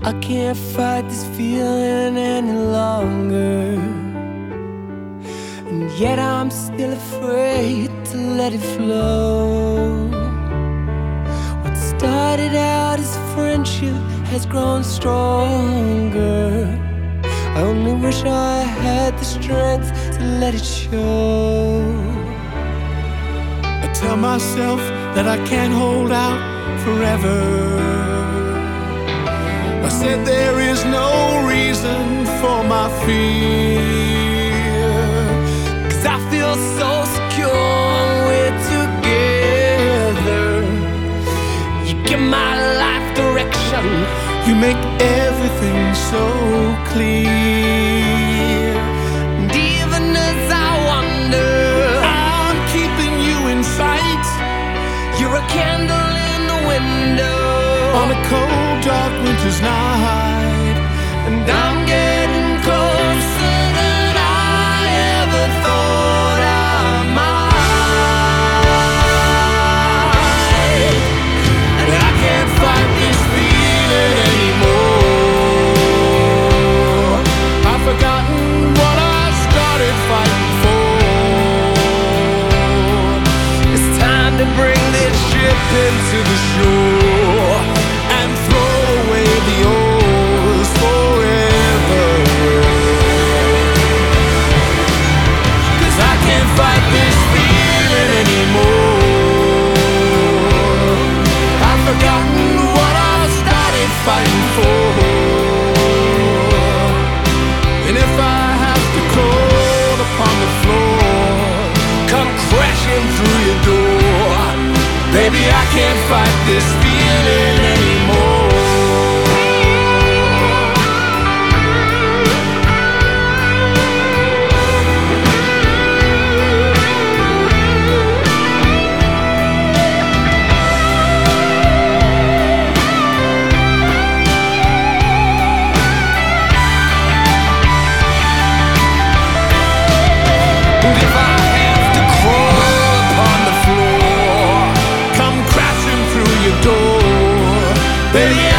I can't fight this feeling any longer, and yet I'm still afraid to let it flow. What started out as friendship has grown stronger. I only wish I had the strength to let it show. I tell myself that I can't hold out forever. I said there is no reason for my fear, 'cause I feel so secure when we're together. You give my life direction, you make everything so clear. and even as I wonder, I'm keeping you in sight. you're a candle in the window On a cold, dark winter's night, and I'm getting closer than I ever thought I might. and I can't fight this feeling anymore. I've forgotten what I started fighting for. It's time to bring this ship into the shore And throw away the oars forever. 'Cause I can't fight this feeling anymore. I've forgotten what I started fighting for. And if I have to crawl upon the floor, come crashing through your door. baby, I can't fight this feeling anymore. And if I have to crawl upon the floor, Come crashing through your door, baby,